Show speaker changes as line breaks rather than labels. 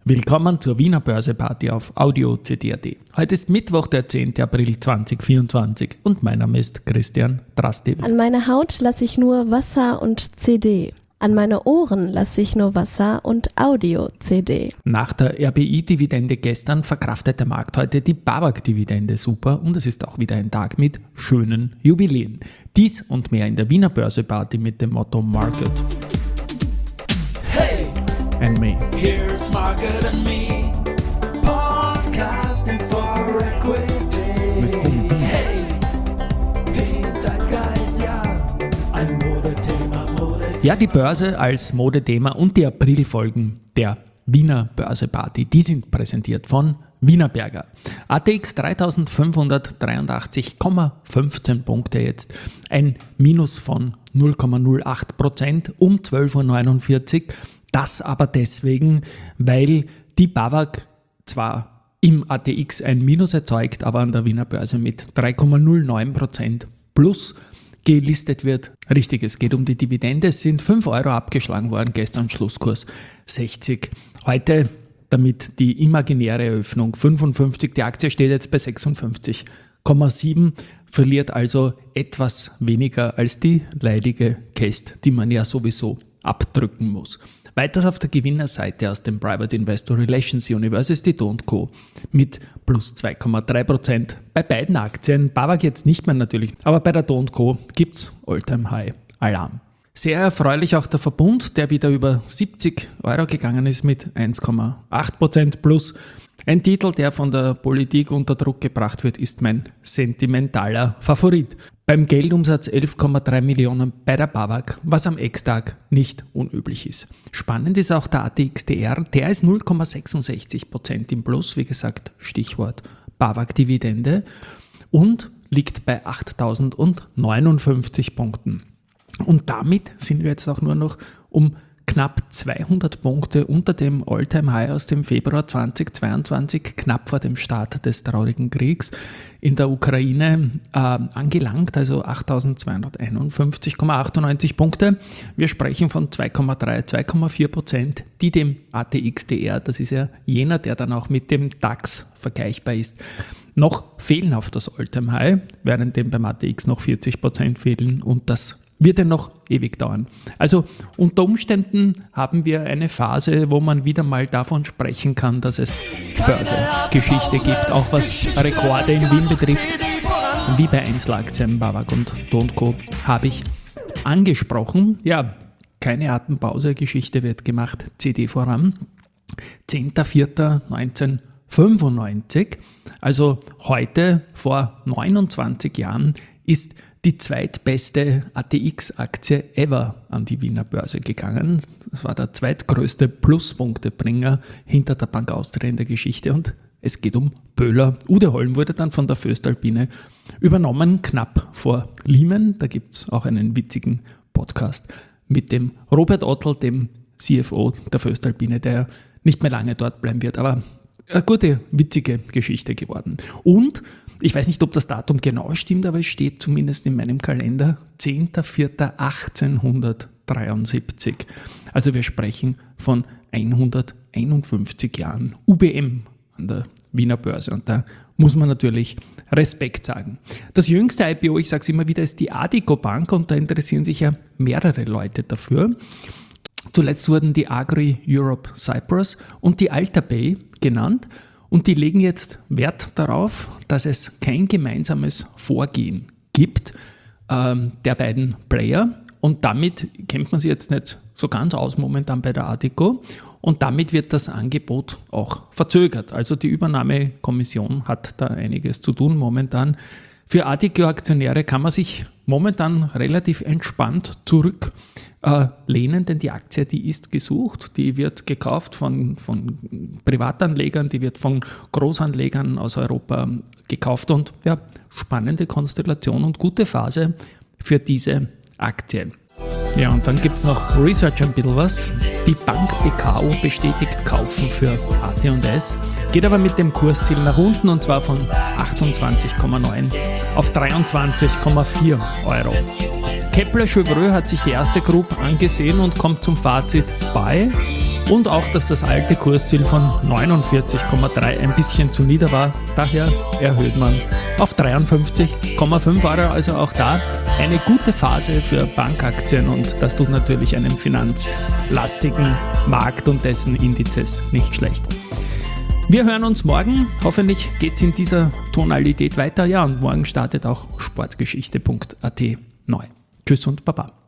Willkommen zur Wiener Börseparty auf Audio CD.at. Heute ist Mittwoch, der 10. April 2024 und mein Name ist Christian Drastil.
An meine Haut lasse ich nur Wasser und CD. An meine Ohren lasse ich nur Wasser und Audio-CD.
Nach der RBI-Dividende gestern verkraftet der Markt heute die BAWAG-Dividende super und es ist auch wieder ein Tag mit schönen Jubiläen. Dies und mehr in der Wiener Börseparty mit dem Motto Market and Me.
Here's Market and Me, podcasting for equity. Hey, den Zeitgeist, ja, ein Modethema.
Ja, die Börse als Modethema und die Aprilfolgen der Wiener Börseparty, die sind präsentiert von Wienerberger. ATX 3583,15 Punkte jetzt, ein Minus von 0,08% um 12.49 Uhr. Das aber deswegen, weil die BAWAG zwar im ATX ein Minus erzeugt, aber an der Wiener Börse mit 3,09% plus gelistet wird. Richtig, es geht um die Dividende. Es sind 5 Euro abgeschlagen worden, gestern Schlusskurs 60. Heute damit die imaginäre Eröffnung 55. Die Aktie steht jetzt bei 56,7, verliert also etwas weniger als die leidige Käst, die man ja sowieso abdrücken muss. Weiters auf der Gewinnerseite aus dem Private Investor Relations Universe ist die Do & Co. mit plus 2,3%. Bei beiden Aktien, BAWAG jetzt nicht mehr natürlich, aber bei der Do & Co. gibt es All-Time-High-Alarm. Sehr erfreulich auch der Verbund, der wieder über 70 Euro gegangen ist mit 1,8% plus. Ein Titel, der von der Politik unter Druck gebracht wird, ist mein sentimentaler Favorit. Beim Geldumsatz 11,3 Millionen bei der BAWAG, was am Ex-Tag nicht unüblich ist. Spannend ist auch der ATXDR, der ist 0,66% im Plus, wie gesagt, Stichwort BAWAG-Dividende und liegt bei 8.059 Punkten. Und damit sind wir jetzt auch nur noch um knapp 200 Punkte unter dem All-Time-High aus dem Februar 2022, knapp vor dem Start des traurigen Kriegs in der Ukraine angelangt, also 8.251,98 Punkte. Wir sprechen von 2,4%, die dem ATXDR, das ist ja jener, der dann auch mit dem DAX vergleichbar ist, noch fehlen auf das All-Time-High, während dem beim ATX noch 40% fehlen und das wird ja noch ewig dauern. Also unter Umständen haben wir eine Phase, wo man wieder mal davon sprechen kann, dass es Börsengeschichte gibt, auch was Rekorde in Wien betrifft. Wie bei Einzelaktien, BAWAG und Do & Co. habe ich angesprochen. Ja, keine Atempause, Geschichte wird gemacht, CD voran. 10.04.1995, also heute vor 29 Jahren, ist die zweitbeste ATX-Aktie ever an die Wiener Börse gegangen. Das war der zweitgrößte Pluspunktebringer hinter der Bank Austria in der Geschichte und es geht um Böhler. Ude wurde dann von der Voestalpine übernommen, knapp vor Lehman. Da gibt es auch einen witzigen Podcast mit dem Robert Ottl, dem CFO der Voestalpine, der nicht mehr lange dort bleiben wird, aber eine gute, witzige Geschichte geworden. Und ich weiß nicht, ob das Datum genau stimmt, aber es steht zumindest in meinem Kalender 10.04.1873. Also wir sprechen von 151 Jahren UBM an der Wiener Börse und da muss man natürlich Respekt sagen. Das jüngste IPO, ich sage es immer wieder, ist die Addiko Bank und da interessieren sich ja mehrere Leute dafür. Zuletzt wurden die Agri Europe Cyprus und die Altabay genannt. Und die legen jetzt Wert darauf, dass es kein gemeinsames Vorgehen gibt der beiden Player. Und damit kennt man sich jetzt nicht so ganz aus momentan bei der Addiko. Und damit wird das Angebot auch verzögert. Also die Übernahmekommission hat da einiges zu tun momentan. Für Addiko-Aktionäre kann man sich momentan relativ entspannt zurücklehnen, denn die Aktie, die ist gesucht, die wird gekauft von Privatanlegern, die wird von Großanlegern aus Europa gekauft und ja, spannende Konstellation und gute Phase für diese Aktie. Ja, und dann gibt es noch Research ein bisschen was. Die Bank BKO bestätigt Kaufen für AT&S, geht aber mit dem Kursziel nach unten und zwar von 28,9 auf 23,4 Euro. Kepler Chevreux hat sich die erste Group angesehen und kommt zum Fazit Buy. Und auch, dass das alte Kursziel von 49,3 ein bisschen zu nieder war. Daher erhöht man auf 53,5 €. Also auch da eine gute Phase für Bankaktien und das tut natürlich einem finanzlastigen Markt und dessen Indizes nicht schlecht. Wir hören uns morgen. Hoffentlich geht es in dieser Tonalität weiter. Ja, und morgen startet auch sportgeschichte.at neu. Tschüss und Baba.